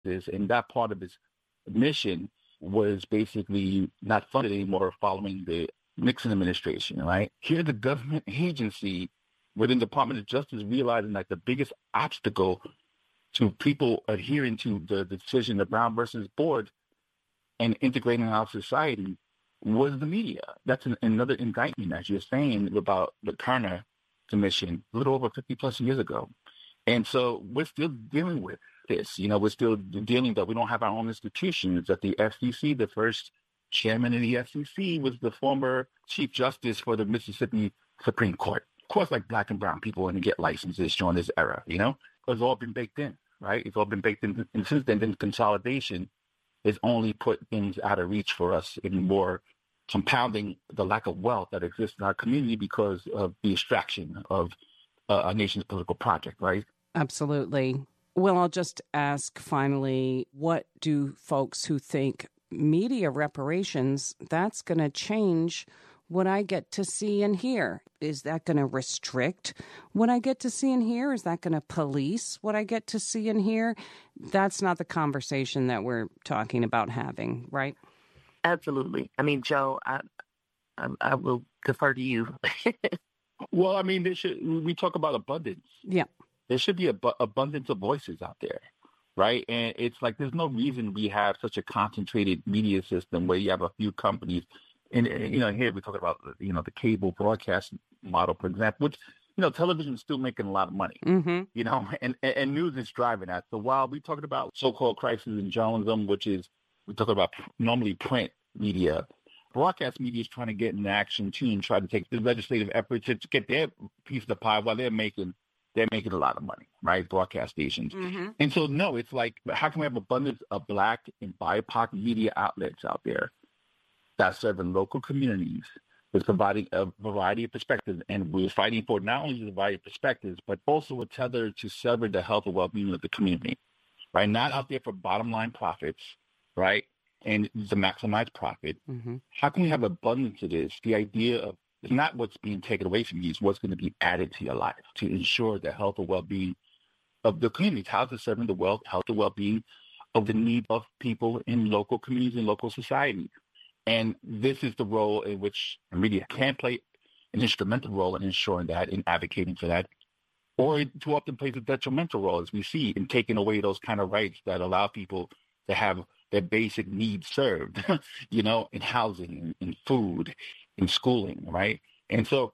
this, and that part of his mission was basically not funded anymore following the Nixon administration, right? Here, the government agency within the Department of Justice realizing that the biggest obstacle to people adhering to the decision, the Brown versus Board, and integrating our society was the media. That's another indictment, as you're saying, about the Kerner Commission a little over 50 plus years ago. And so we're still dealing with this. We're still dealing that we don't have our own institutions, that the FCC, the first chairman of the FCC was the former Chief Justice for the Mississippi Supreme Court. Of course, like black and brown people want to get licenses during this era, it's all been baked in, right? It's all been baked in. And since then consolidation has only put things out of reach for us in more compounding the lack of wealth that exists in our community because of the extraction of a nation's political project, right? Absolutely. Well, I'll just ask finally, what do folks who think media reparations, that's going to change what I get to see and hear? Is that going to restrict what I get to see and hear? Is that going to police what I get to see and hear? That's not the conversation that we're talking about having, right? Absolutely. I mean, Joe, I will defer to you. Well, I mean, we talk about abundance. Yeah. There should be abundance of voices out there, right? And it's like there's no reason we have such a concentrated media system where you have a few companies. And, here we're talking about, the cable broadcast model, for example, which, television is still making a lot of money, and news is driving that. So while we're talking about so-called crisis in journalism, which is, we're talking about normally print media, broadcast media is trying to get in action too and try to take the legislative effort to get their piece of the pie while they're making a lot of money, right? Broadcast stations. Mm-hmm. And so, no, it's like, how can we have abundance of Black and BIPOC media outlets out there that serve in local communities with providing a variety of perspectives? And we're fighting for not only the variety of perspectives, but also a tether to sever the health and well-being of the community, right? Not out there for bottom line profits, right? And to maximize profit. Mm-hmm. How can we have abundance of this? The idea of it's not what's being taken away from you, it's what's going to be added to your life to ensure the health and well-being of the community. How to serve the health and well-being of the need of people in local communities and local society. And this is the role in which media can play an instrumental role in ensuring that, in advocating for that, or too often plays a detrimental role, as we see, in taking away those kind of rights that allow people to have their basic needs served, in housing, in food, in schooling, right? And so,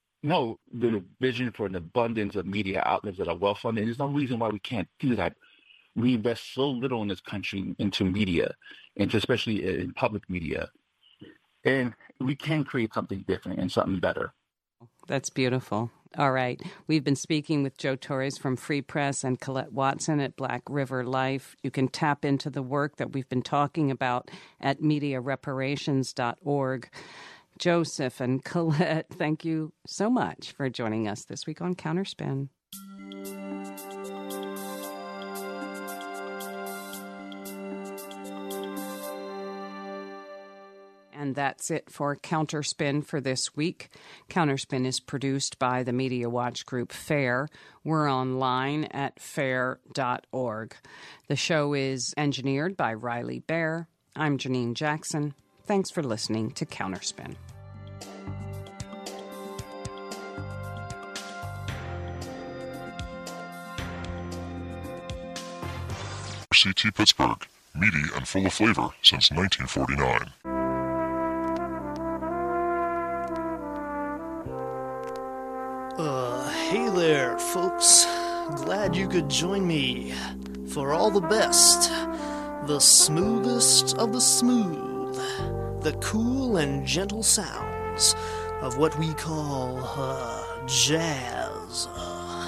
the vision for an abundance of media outlets that are well-funded, there's no reason why we can't do that. We invest so little in this country into media, and especially in public media. And we can create something different and something better. That's beautiful. All right. We've been speaking with Joe Torres from Free Press and Colette Watson at Black River Life. You can tap into the work that we've been talking about at mediareparations.org. Joseph and Colette, thank you so much for joining us this week on Counterspin. And that's it for Counterspin for this week. Counterspin is produced by the Media Watch group FAIR. We're online at fair.org. The show is engineered by Riley Bear. I'm Janine Jackson. Thanks for listening to Counterspin. RCT Pittsburgh, meaty and full of flavor since 1949. Hey there, folks. Glad you could join me for all the best, the smoothest of the smooth, the cool and gentle sounds of what we call jazz.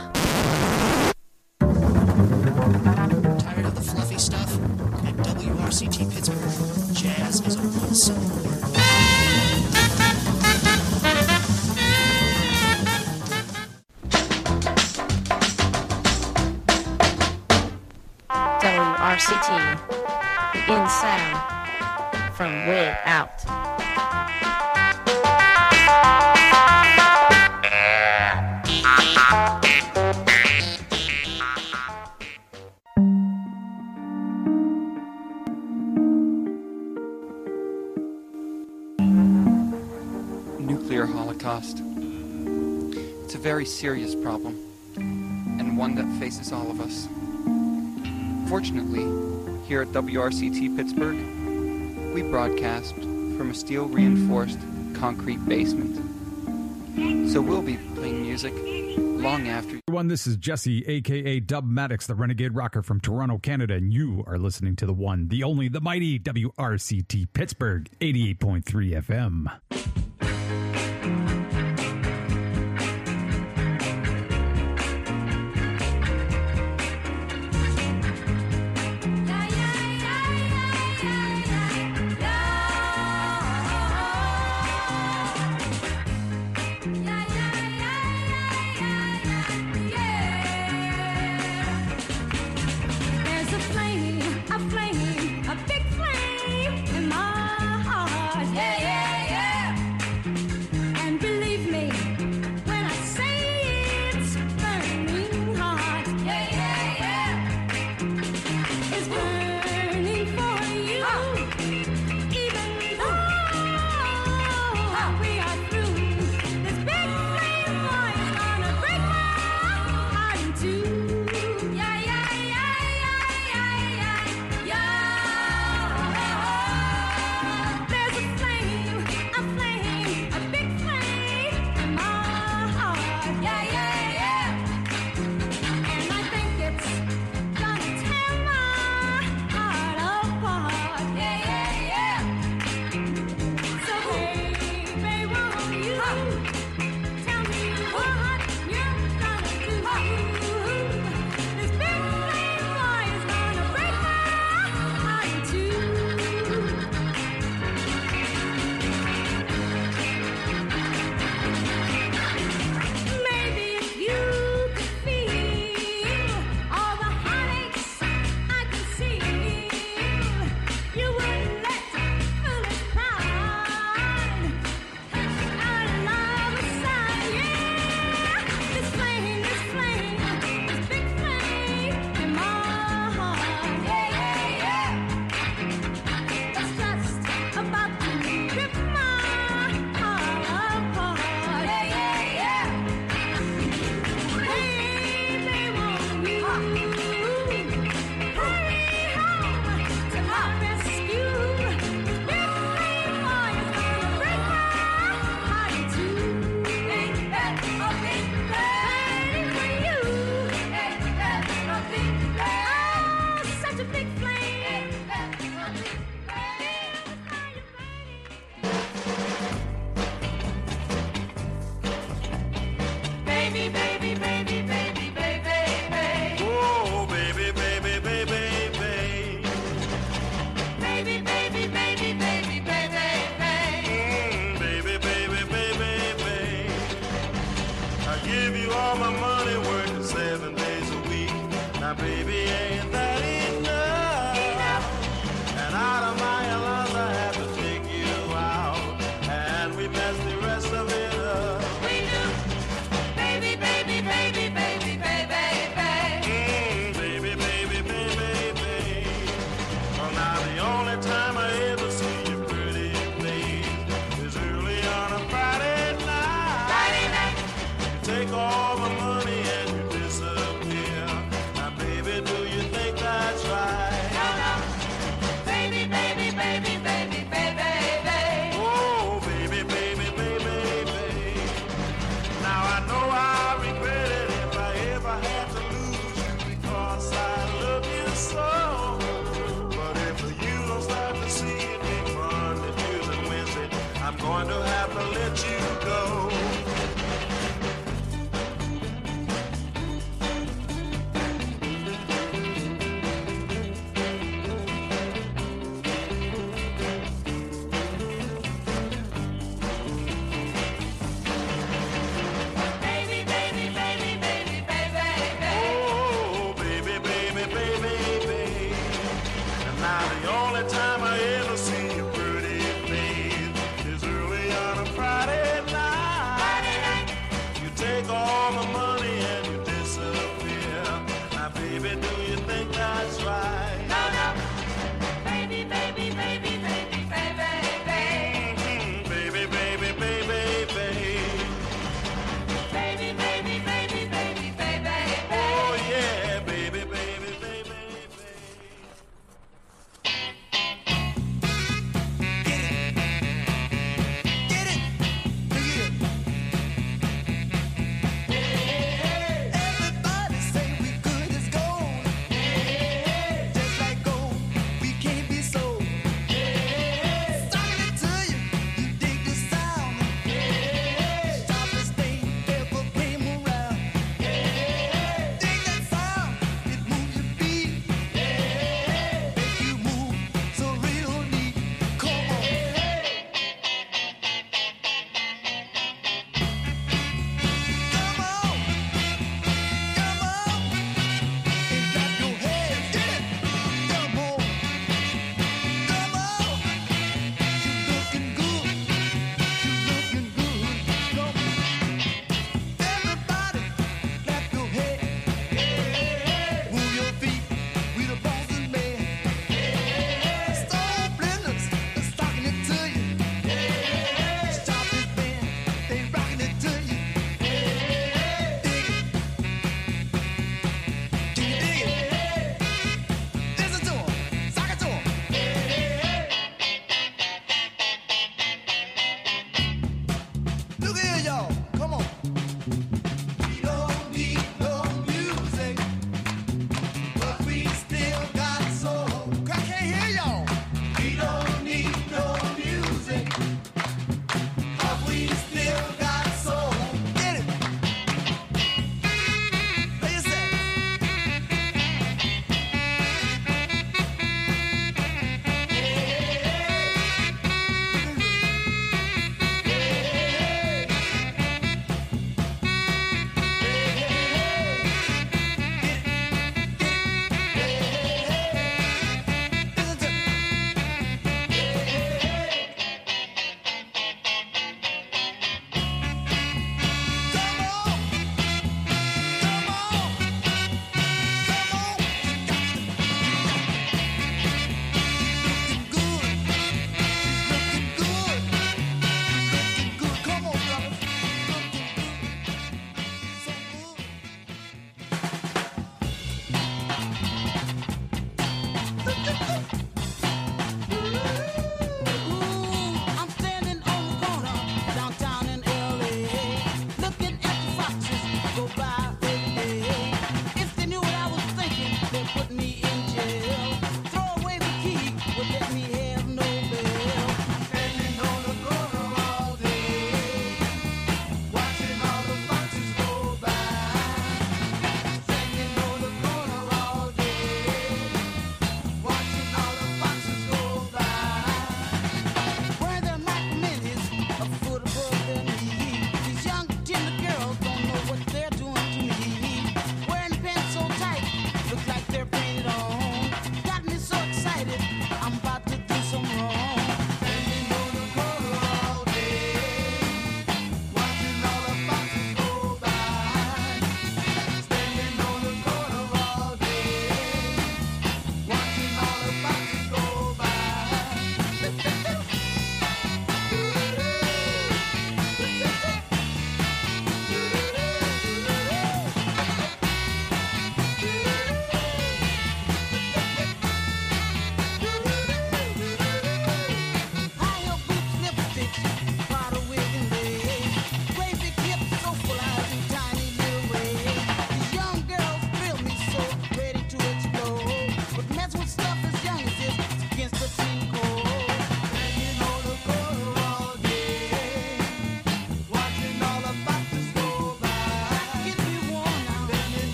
Tired of the fluffy stuff? At WRCT Pittsburgh, jazz is a one-syllable word. WRCT, the in sound from way out. nuclear holocaust. It's a very serious problem, and one that faces all of us. Fortunately, here at WRCT Pittsburgh, we broadcast from a steel-reinforced concrete basement. So we'll be playing music long after. Everyone, this is Jesse, a.k.a. Dub Maddox, the Renegade Rocker from Toronto, Canada, and you are listening to the one, the only, the mighty WRCT Pittsburgh, 88.3 FM.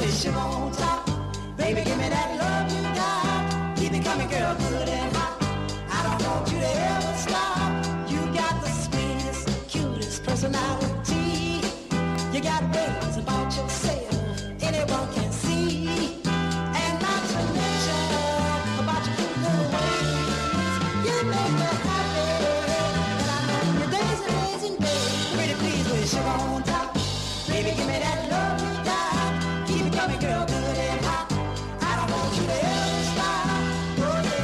with sugar on top. Baby, give me that love you got. Keep it coming, girl, good and hot. I don't want you to ever stop. You got the sweetest, cutest personality. You got ways about yourself anyone can see. And not to mention about your cute little ways. You make me happy. And I know your days and days and days. Pretty please with sugar on top. Baby, give me that love you got. Keep it coming, girl, good and hot. I don't want you to ever stop. Oh, yeah.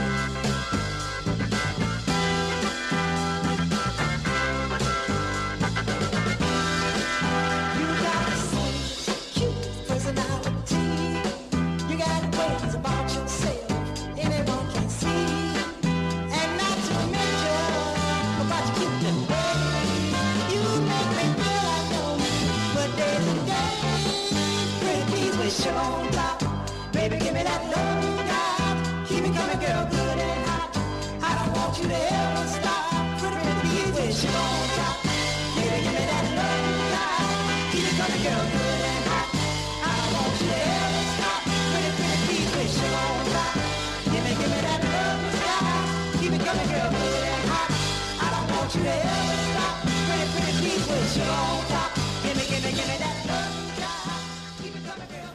You got the sweetest, cutest personality. You got ways about yourself anyone can see. And not to mention about your cute little ways. You make me feel like no but days and days. Pretty please with sugar on top. Baby, give me that love you got. Keep it coming, girl, good and hot. I don't want you to ever stop. Pretty please with sugar on top. Baby, give me that love you got. Keep it coming, girl, good and hot. I don't want you to ever stop. Pretty please with sugar on top. Give me that love you got. Keep it coming, girl, good and hot. I don't want you to ever stop. Pretty please with sugar on top. Give me that love you got. Keep it coming, girl.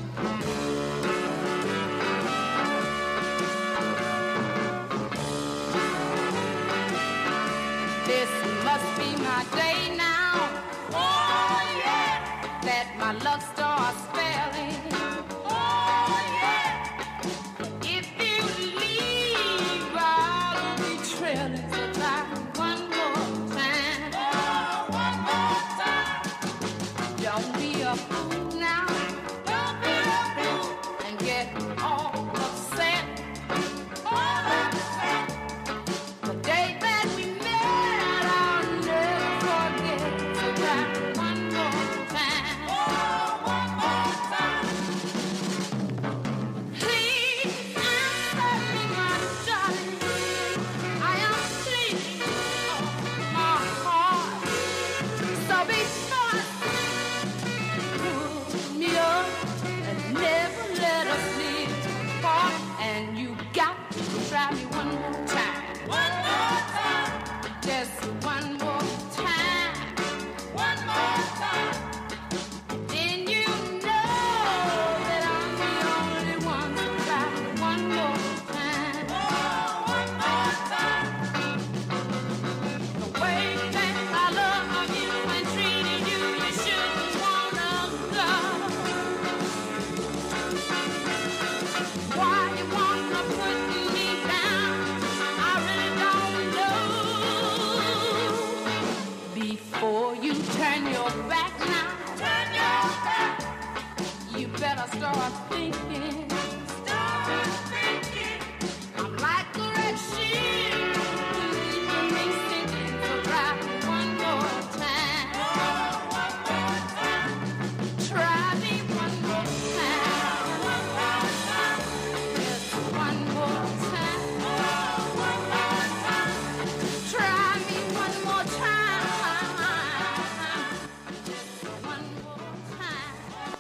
This must be my day now. Oh, yeah. That my luck starts spelling. Oh, yeah. If you leave, I'll be trailing. So try one more time. Oh, one more time. Don't be a fool now. Don't be a fool. And get all upset. All upset. The day that we met, I'll never forget. So try one more time. Oh, one more time. Please answer me, my darling. I am pleading my heart. So before pull me up and never let us live apart. And you got to try me one more time. One more time. Just one more time. One more time. Then you know that I'm the only one to try one more time. Oh, one more time. The way that I love you and treated you, you shouldn't wanna go. Why you wanna put me down? I really don't know. Before you turn your back now, turn your back. You better start thinking. Start thinking. I'm like a red sheep, leaving me sinking. So try one more time. Oh, one more time. Try me one more time. One more time. Just one more time. Oh, one more time. Try me one more time. Just one more time.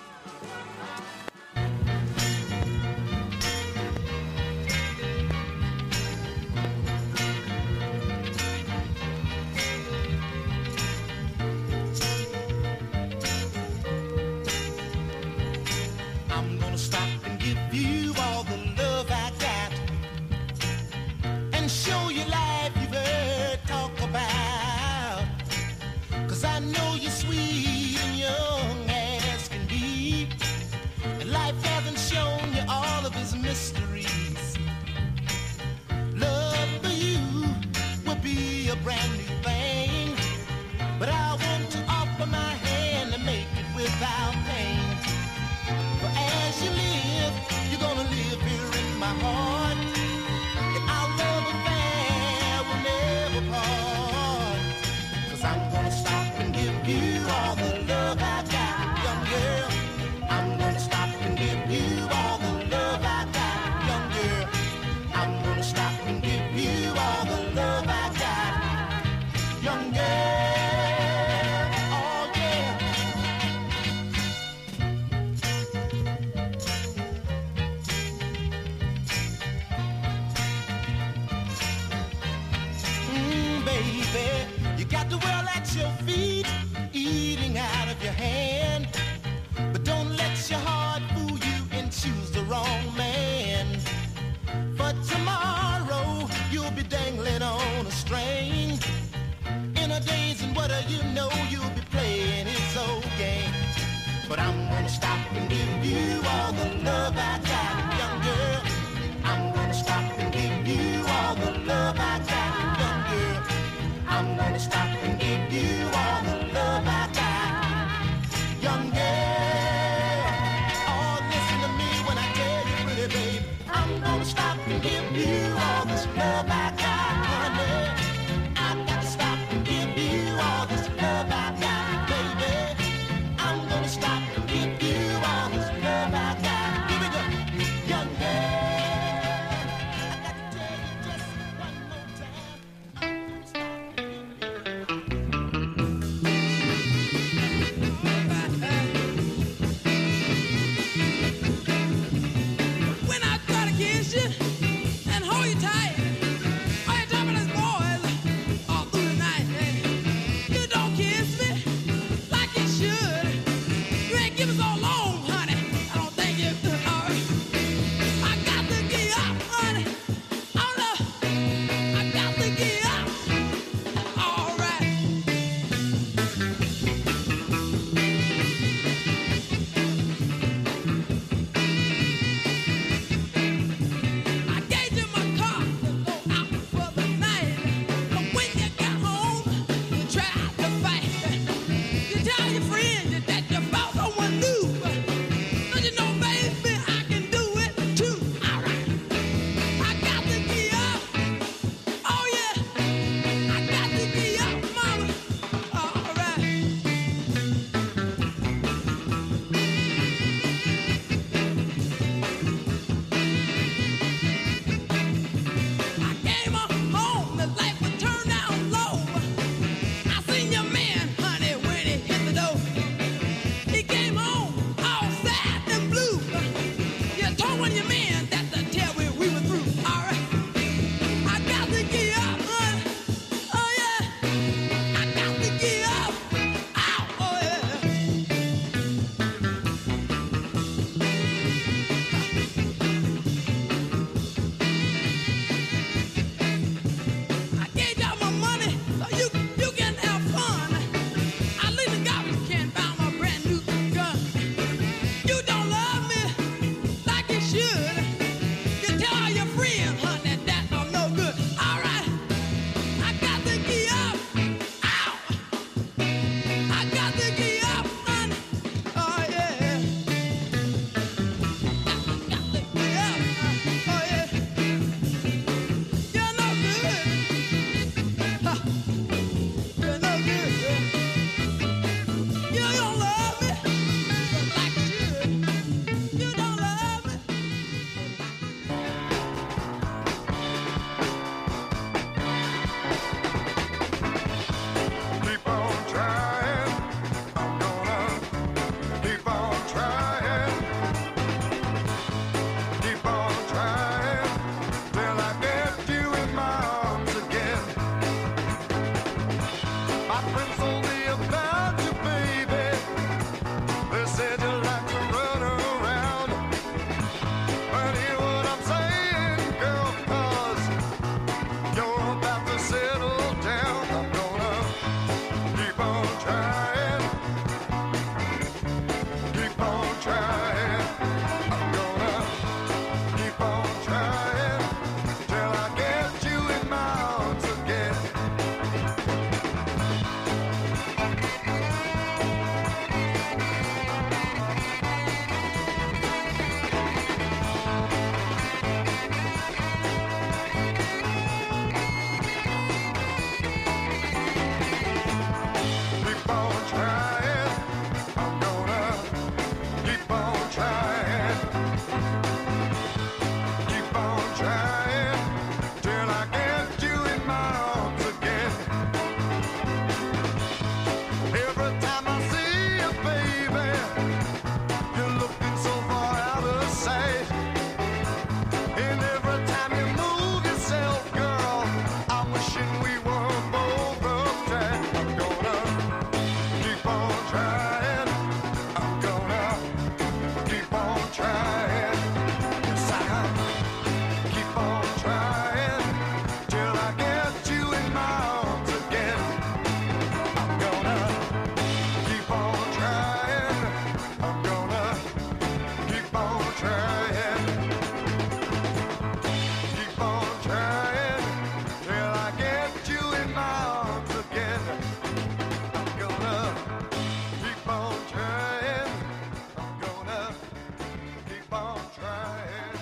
I'm gonna stop and give you all the love I got and show you life you've heard talk about. 'Cause I know you're sweet and young as can be, and life hasn't shown you all of its mysteries. Love for you will be a brand new thing, but I want to offer my hand to make it without pain. For as you live, you're gonna live trying. Keep on trying till I get you in my arms again. I'm gonna keep on trying. I'm gonna keep on trying.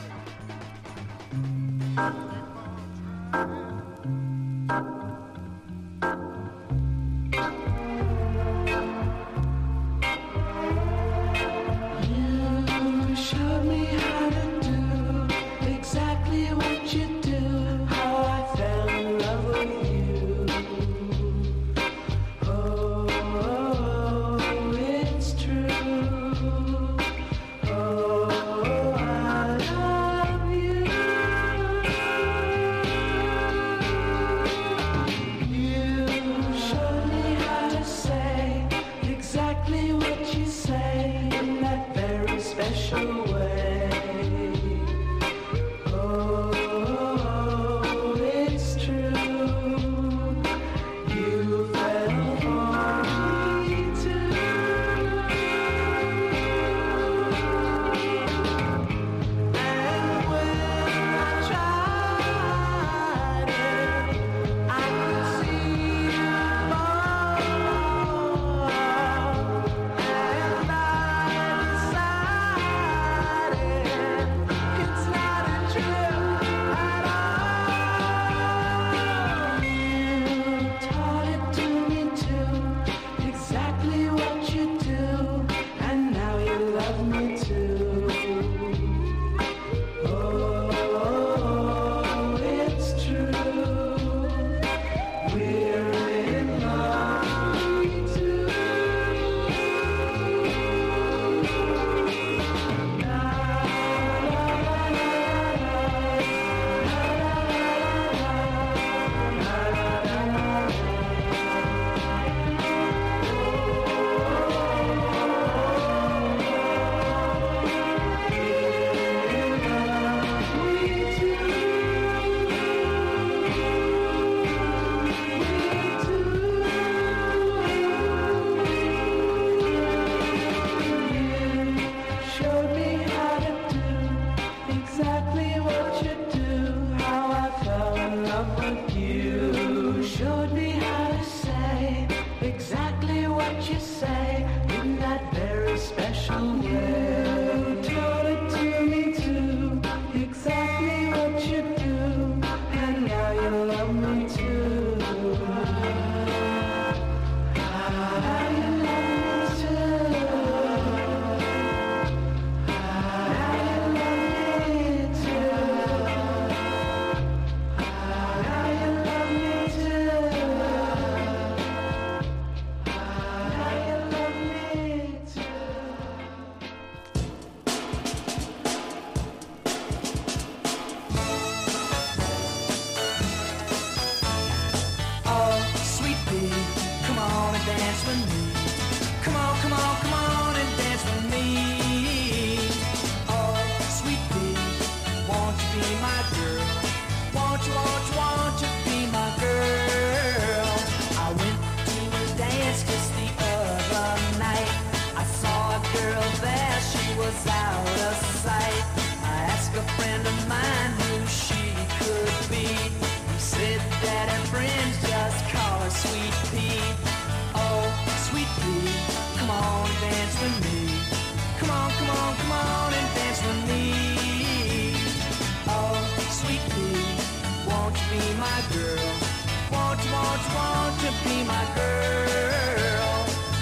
You showed me how to do exactly what you do, how I fell in love with you. Oh, it's true. Oh, I love you. You showed me how to say exactly what you say in that very special way. Oh, it's true. You fell for me too. And when I tried it, I could see you more. And I decided it's not true at all. You taught it to me too, exactly what you do, and now you love me too. Oh, it's true. We're in love too. Showed me how to do exactly what you do, how I fell in love with you. Showed me how to say exactly what you say in that very special way. Taught it to me too, exactly what you do, and now you love me too. Now you love me too. Now you love me too. Now you love me too. Now you love me too. Oh, sweet pea, come on and dance with me. Come on, come on, come on and dance with me. Oh, sweet pea, won't you be my girl? Won't you, won't you, won't you be my girl? I went to a dance just the other night. I saw a girl there, she was out of sight. I asked a friend of mine who she could be. He said that her friends just call her Sweet Pea. Oh, Sweet Pea, come on and dance with me. Come on, come on, come on and dance with me. Oh, Sweet Pea, won't you be my girl? Won't you, won't you, won't you be my girl?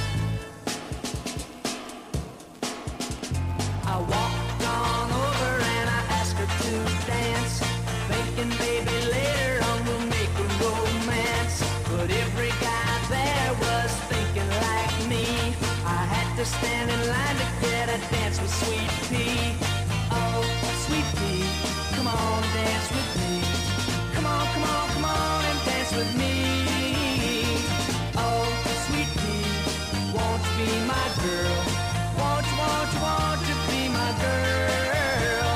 I walked on over and I asked her to dance, thinking maybe later on we'll make a romance. But every guy there was thinking like me. I had to stand in line to get a dance with Sweet Pea. Oh, Sweet Pea, come on, dance with me. Come on, come on, come on and dance with me. Oh, Sweet Pea, won't you be my girl? Won't you, won't you, won't you be my girl?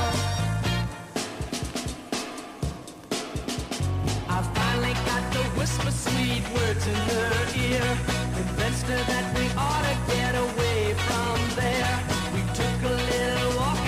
I finally got to whisper sweet words in her ear, convinced her that we ought to get away from there. We took a little walk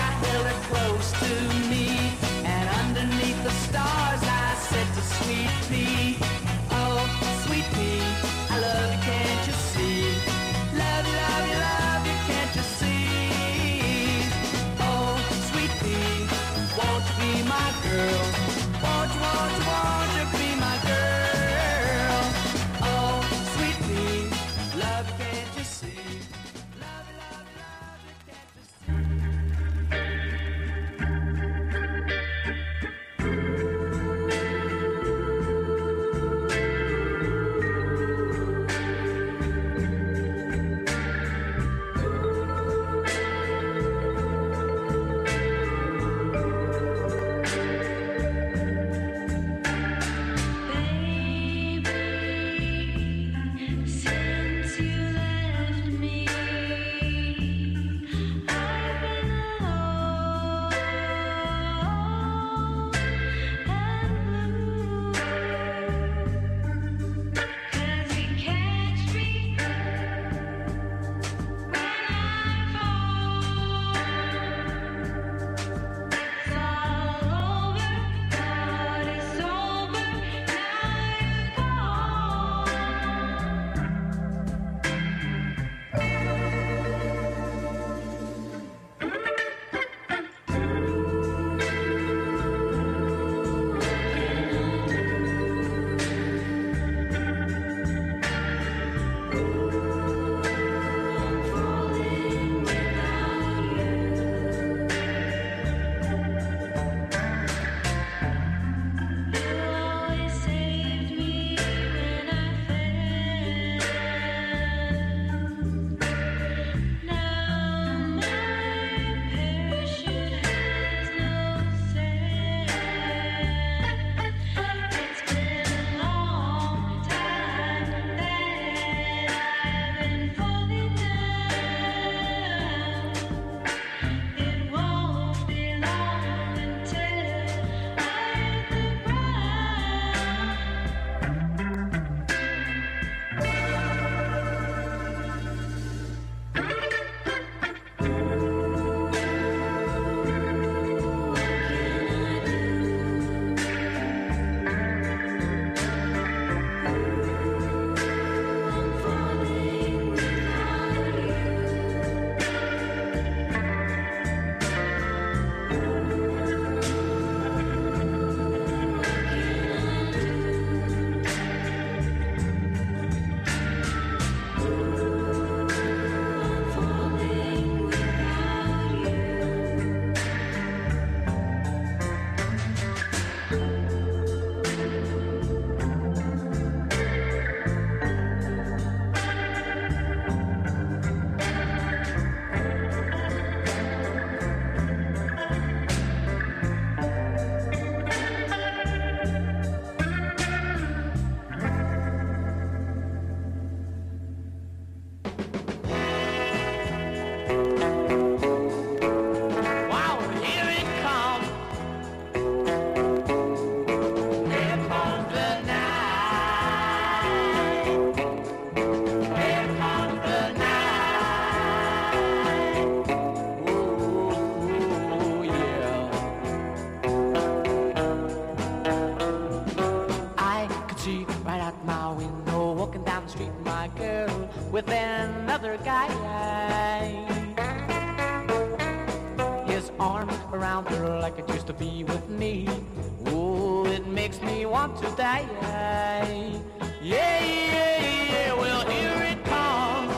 around her like it used to be with me. Oh, it makes me want to die. Yeah, yeah, yeah, well, here it comes.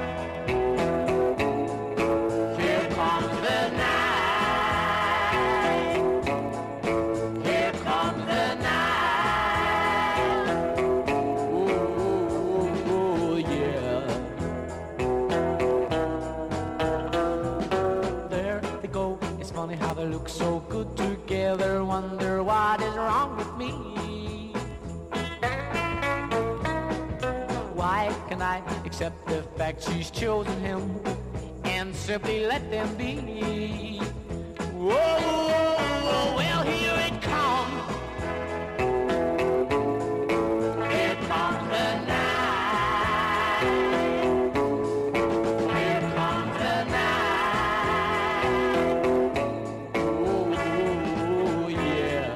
Here comes the night. Here comes the night. Oh, yeah. There they go. It's funny how they look so good together. Wonder what is wrong with me. Why can I accept the fact she's chosen him and simply let them be? Whoa, whoa, whoa, well, here it comes. Here comes the night. Here comes the night. Oh, yeah.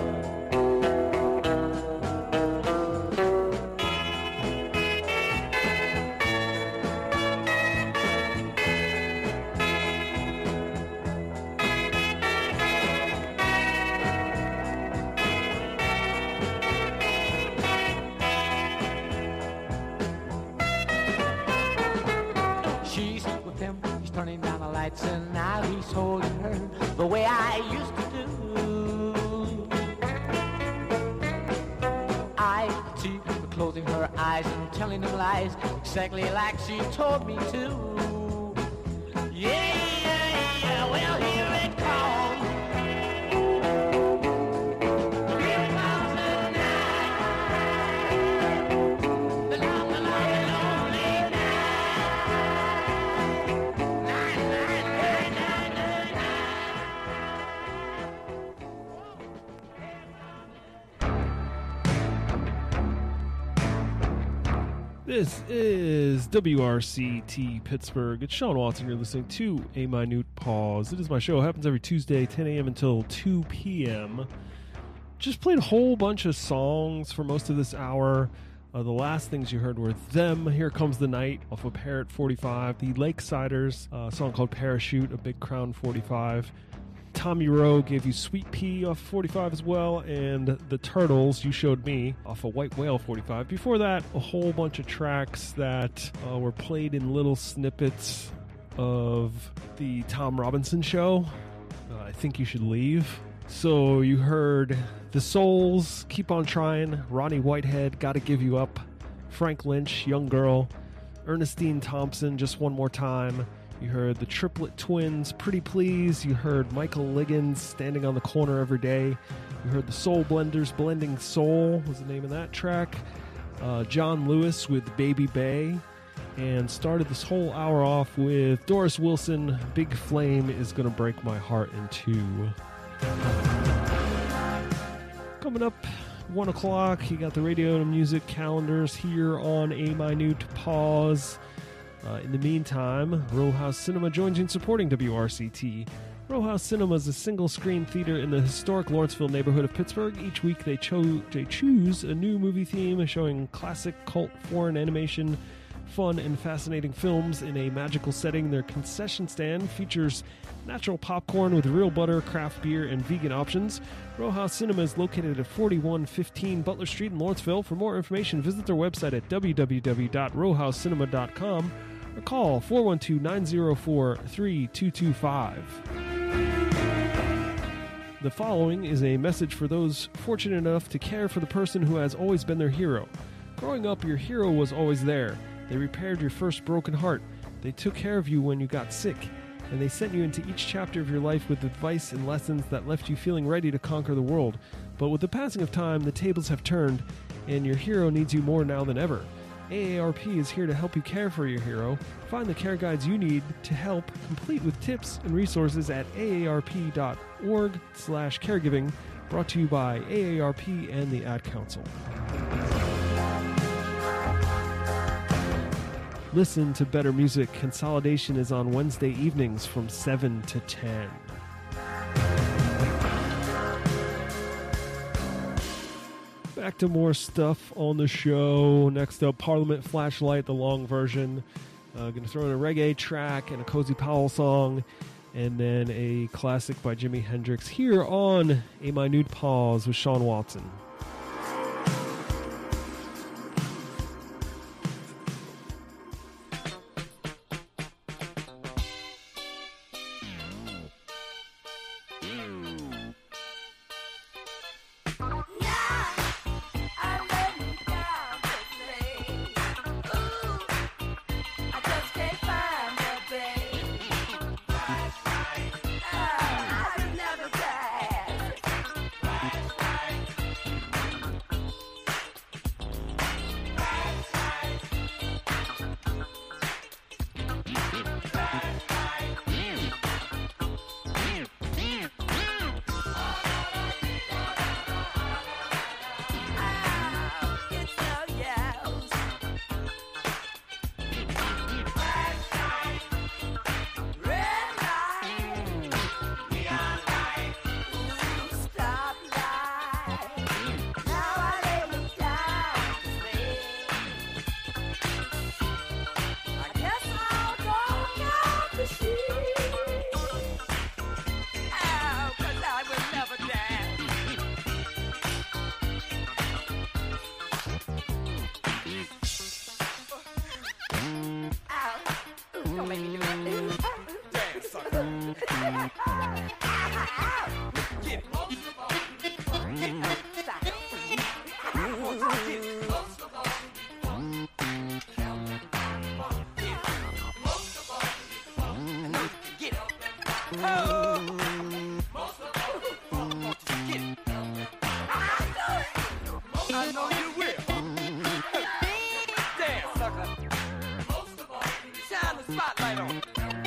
She's with him, he's turning down the lights, and now he's holding her the way I used to do. I see her closing her eyes and telling him lies, exactly like she told me to. Yeah, yeah, yeah, well, here it comes. Here comes the night. The long, the lonely night. This is WRCT Pittsburgh. It's Sean Watson. You're listening to A Minute Pause. It is my show. It happens every Tuesday, 10 a.m. until 2 p.m. Just played a whole bunch of songs for most of this hour. The last things you heard were Them, Here Comes the Night, off of Parrot 45. The Lakesiders, a song called Parachute, a Big Crown 45. Tommy Rowe gave you Sweet Pea off 45 as well, and The Turtles, You Showed Me, off of White Whale 45. Before that, a whole bunch of tracks that were played in little snippets of the Tom Robinson Show. I Think You Should Leave. So you heard The Souls, Keep on Trying, Ronnie Whitehead, Gotta Give You Up, Frank Lynch, Young Girl, Ernestine Thompson, Just One More Time. You heard the Triplet Twins, Pretty Please. You heard Michael Liggins, Standing on the Corner Every Day. You heard the Soul Blenders, Blending Soul was the name of that track. John Lewis with Baby Bay. And started this whole hour off with Doris Wilson, Big Flame Is Gonna Break My Heart in Two. Coming up, 1 o'clock, you got the radio and music calendars here on A Minute Pause. In the meantime, Row House Cinema joins you in supporting WRCT. Row House Cinema is a single-screen theater in the historic Lawrenceville neighborhood of Pittsburgh. Each week they choose a new movie theme showing classic, cult, foreign animation, fun, and fascinating films in a magical setting. Their concession stand features natural popcorn with real butter, craft beer, and vegan options. Row House Cinema is located at 4115 Butler Street in Lawrenceville. For more information, visit their website at www.rowhousecinema.com or call 412-904-3225. The following is a message for those fortunate enough to care for the person who has always been their hero. Growing up, your hero was always there. They repaired your first broken heart. They took care of you when you got sick. And they sent you into each chapter of your life with advice and lessons that left you feeling ready to conquer the world. But with the passing of time, the tables have turned, and your hero needs you more now than ever. AARP is here to help you care for your hero. Find the care guides you need to help, complete with tips and resources at aarp.org/caregiving, brought to you by AARP and the Ad Council. Listen to better music. Consolidation is on Wednesday evenings from 7 to 10. Back to more stuff on the show. Next up, Parliament Flashlight, the long version. Going to throw in a reggae track and a Cozy Powell song. and then a classic by Jimi Hendrix here on A Minute Pause with Sean Watson. I know you will. Damn, sucker. Shine the spotlight on me.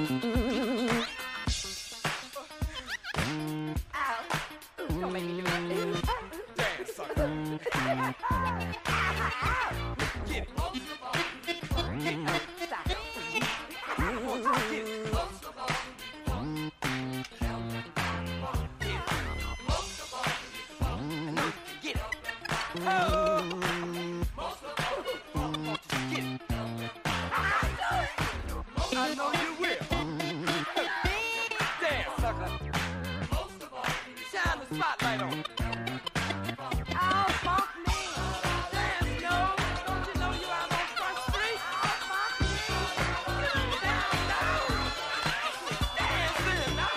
Don't make me do that. Damn, sucker. Get it. I know you will. Damn, sucker. Shine the spotlight on me. Oh, fuck me. Damn, no. Don't you know you out on Front Street? Oh, fuck me. Down, down. Dancing. No,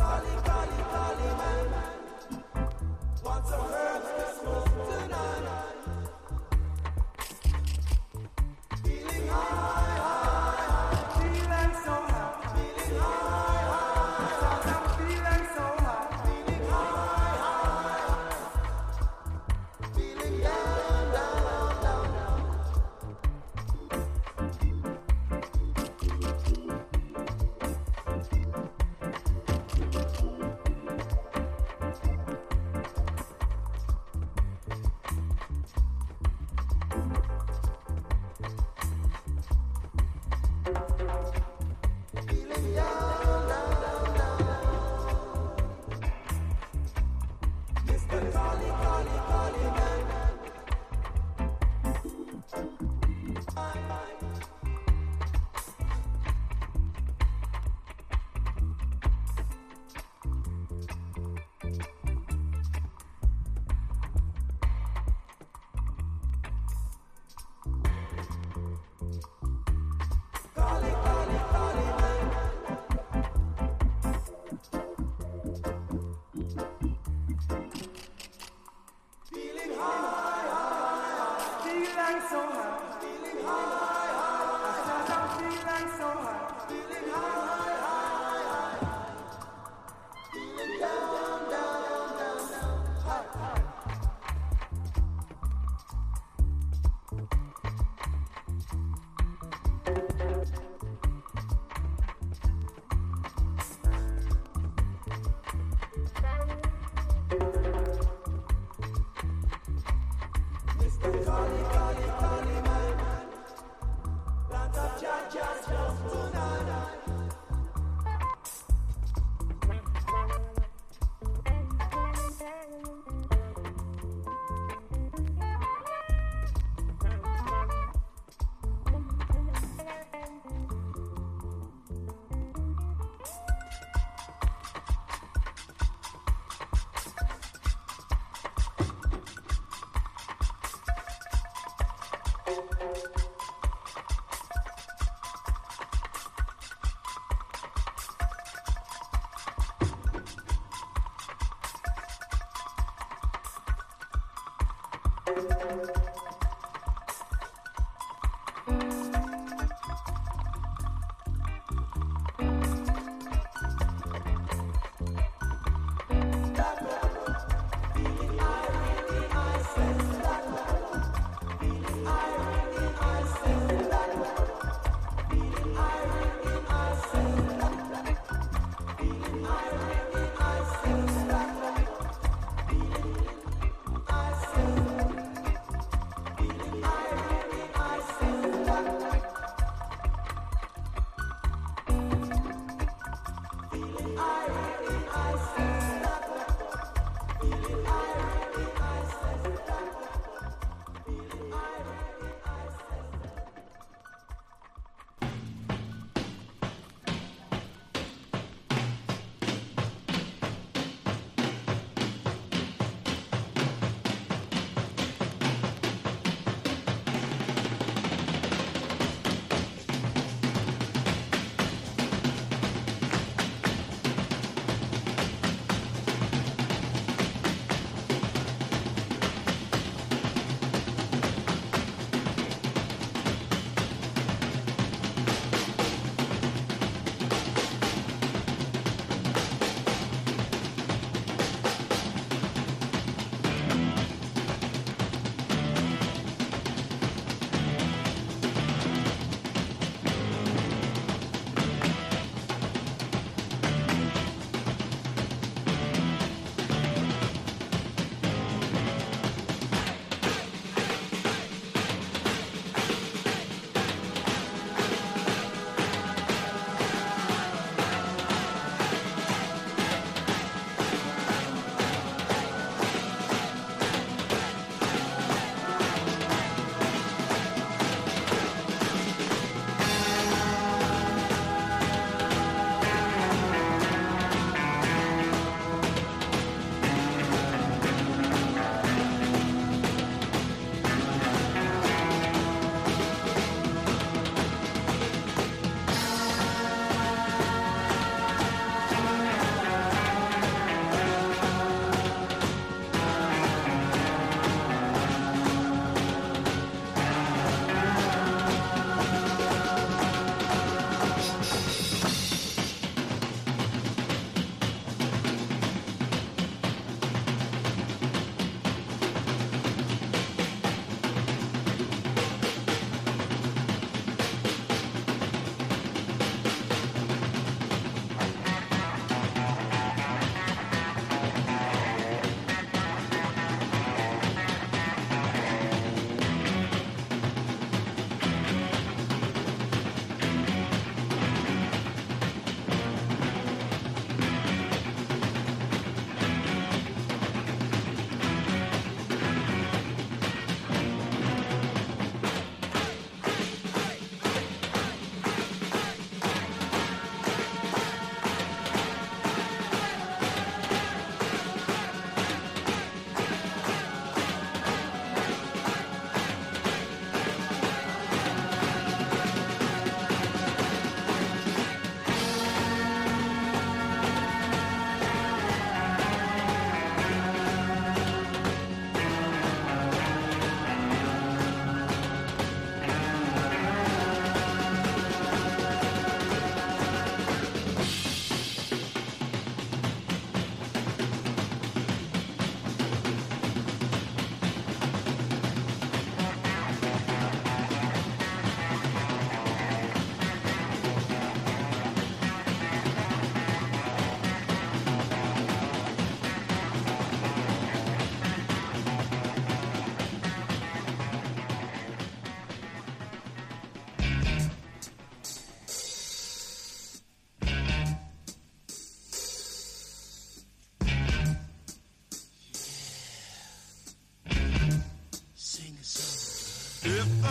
I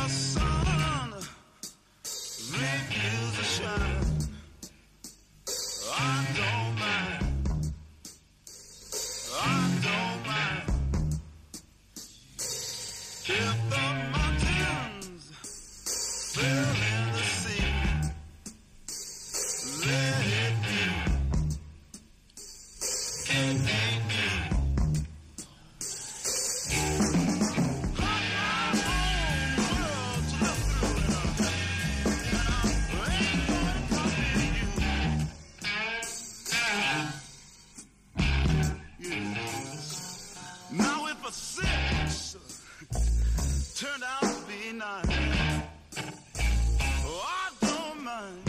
the sun refuses to shine, I don't mind. I don't mind. If the mountains fill in the sea, let it be. It ain't me. Now if a six turned out to be 9, oh, I don't mind.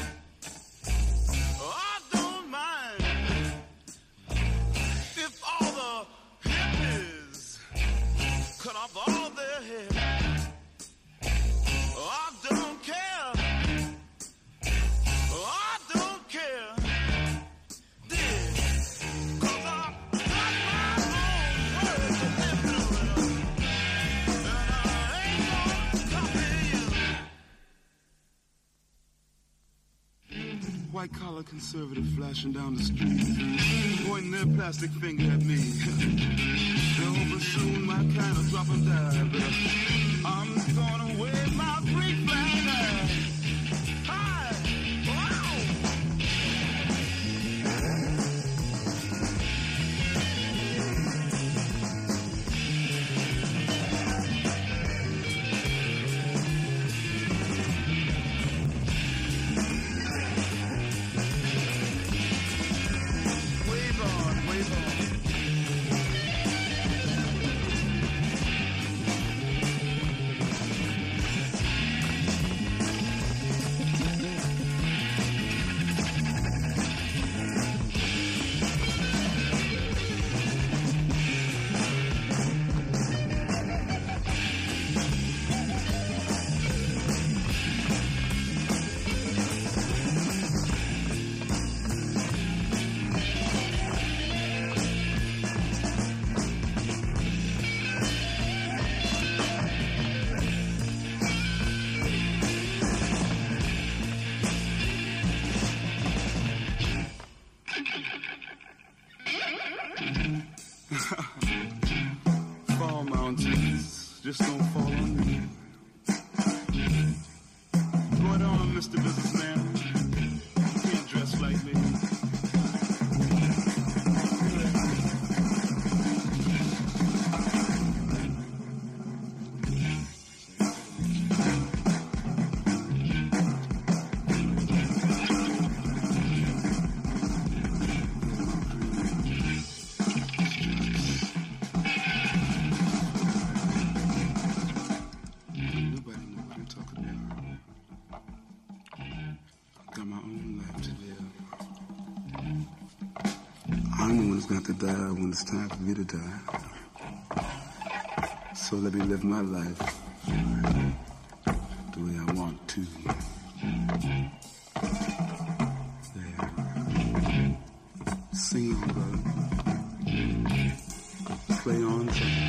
Oh, I don't mind. If all the hippies cut off all their hair, oh, I don't care. Oh, I don't care. White-collar conservative flashing down the street, pointing their plastic finger at me. They're hoping soon my kind of drop and die, but I'm gonna wave my free flag. Hi! Wow! Fall mountains just don't fall on me. Going on, Mr. Businessman. You can't dress like me. Got my own life to live. I'm the one who's got to die when it's time for me to die. So let me live my life the way I want to. There. Sing on, brother. Play on, son.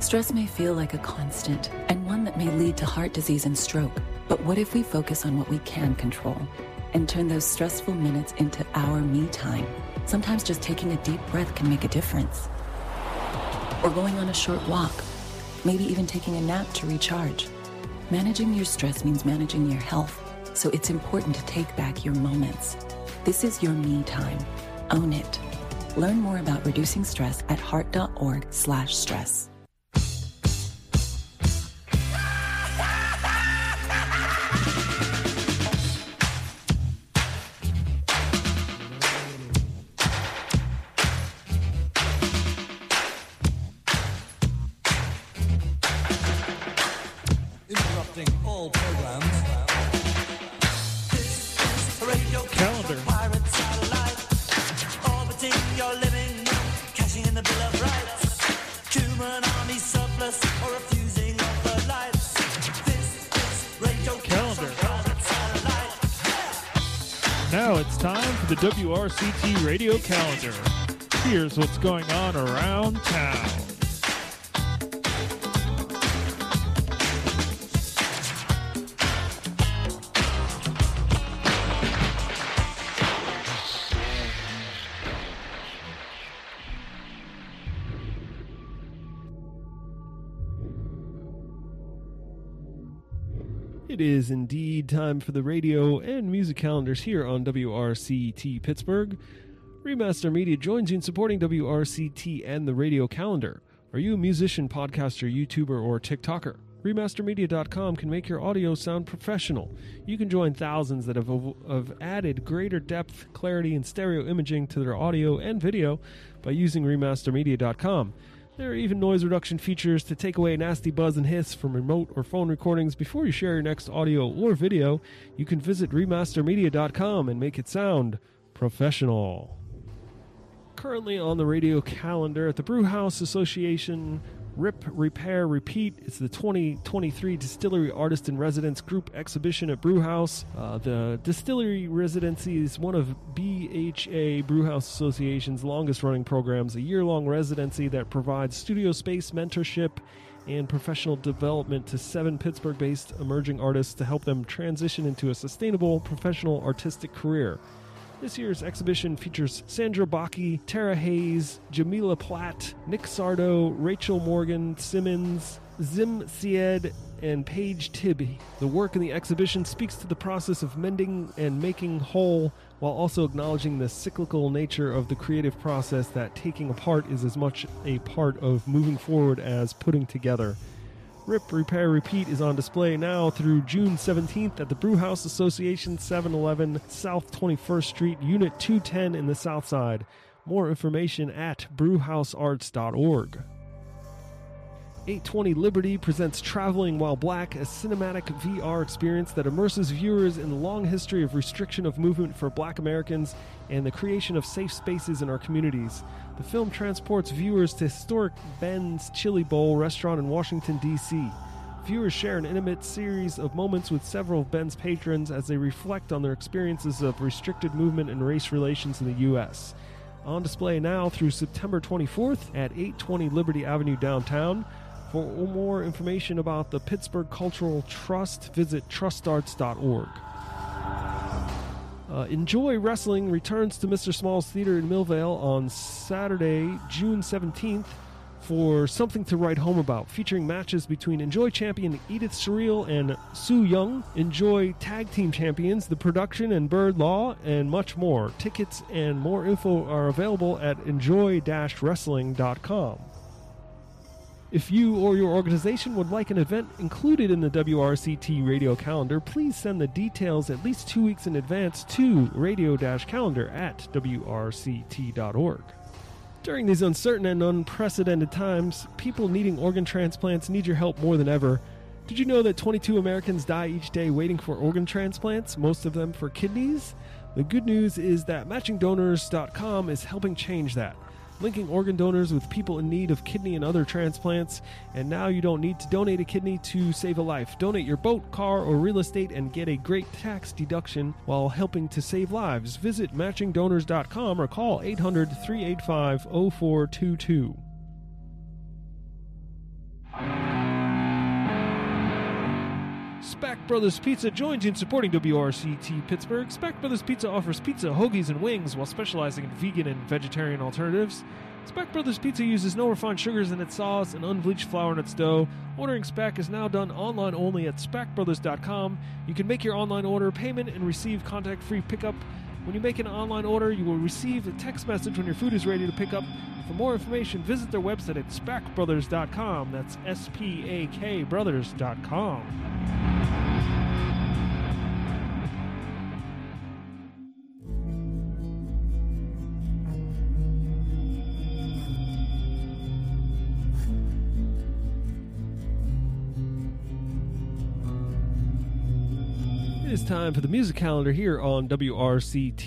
Stress may feel like a constant and one that may lead to heart disease and stroke. But what if we focus on what we can control and turn those stressful minutes into our me time? Sometimes just taking a deep breath can make a difference. Or going on a short walk, maybe even taking a nap to recharge. Managing your stress means managing your health, so it's important to take back your moments. This is your me time. Own it. Learn more about reducing stress at heart.org/stress. Interrupting all programs. This is Radio Calendar. Pirate satellite. Orbiting your living room, cashing in the Bill of Rights. Human army surplus or refusing of the lights. This is Radio Calendar. Pirate satellite. Now it's time for the WRCT Radio Calendar. Here's what's going on around town. It is indeed time for the radio and music calendars here on WRCT Pittsburgh. Remaster Media joins you in supporting WRCT and the radio calendar. Are you a musician, podcaster, YouTuber, or TikToker? Remastermedia.com can make your audio sound professional. You can join thousands that have added greater depth, clarity, and stereo imaging to their audio and video by using Remastermedia.com. There are even noise reduction features to take away nasty buzz and hiss from remote or phone recordings before you share your next audio or video. You can visit Remastermedia.com and make it sound professional. Currently on the radio calendar at the Brewhouse Association, Rip, Repair, Repeat. It's the 2023 Distillery Artist in Residence Group Exhibition at Brewhouse. The Distillery Residency is one of BHA Brewhouse Association's longest running programs, a year-long residency that provides studio space, mentorship, and professional development to 7 Pittsburgh-based emerging artists to help them transition into a sustainable professional artistic career. This year's exhibition features Sandra Baki, Tara Hayes, Jamila Platt, Nick Sardo, Rachel Morgan Simmons, Zim Syed, and Paige Tibby. The work in the exhibition speaks to the process of mending and making whole, while also acknowledging the cyclical nature of the creative process, that taking apart is as much a part of moving forward as putting together. Rip, Repair, Repeat is on display now through June 17th at the Brewhouse Association, 711 South 21st Street, Unit 210 in the South Side. More information at brewhousearts.org. 820 Liberty presents Traveling While Black, a cinematic VR experience that immerses viewers in the long history of restriction of movement for Black Americans and the creation of safe spaces in our communities. The film transports viewers to historic Ben's Chili Bowl restaurant in Washington, D.C. Viewers share an intimate series of moments with several of Ben's patrons as they reflect on their experiences of restricted movement and race relations in the U.S. On display now through September 24th at 820 Liberty Avenue downtown. For more information about the Pittsburgh Cultural Trust, visit trustarts.org. Enjoy Wrestling returns to Mr. Small's Theater in Millvale on Saturday, June 17th for Something to Write Home About, featuring matches between Enjoy champion Edith Surreal and Sue Young, Enjoy tag team champions The Production and Bird Law, and much more. Tickets and more info are available at enjoy-wrestling.com. If you or your organization would like an event included in the WRCT radio calendar, please send the details at least 2 weeks in advance to radio-calendar@wrct.org. During these uncertain and unprecedented times, people needing organ transplants need your help more than ever. Did you know that 22 Americans die each day waiting for organ transplants, most of them for kidneys? The good news is that MatchingDonors.com is helping change that, linking organ donors with people in need of kidney and other transplants. And now you don't need to donate a kidney to save a life. Donate your boat, car, or real estate and get a great tax deduction while helping to save lives. Visit MatchingDonors.com or call 800-385-0422. Spack Brothers Pizza joins you in supporting WRCT Pittsburgh. Spack Brothers Pizza offers pizza, hoagies, and wings while specializing in vegan and vegetarian alternatives. Spack Brothers Pizza uses no refined sugars in its sauce and unbleached flour in its dough. Ordering Spack is now done online only at spackbrothers.com. You can make your online order, payment, and receive contact-free pickup. When you make an online order, you will receive a text message when your food is ready to pick up. For more information, visit their website at spackbrothers.com. That's SPAK brothers.com. It is time for the music calendar here on WRCT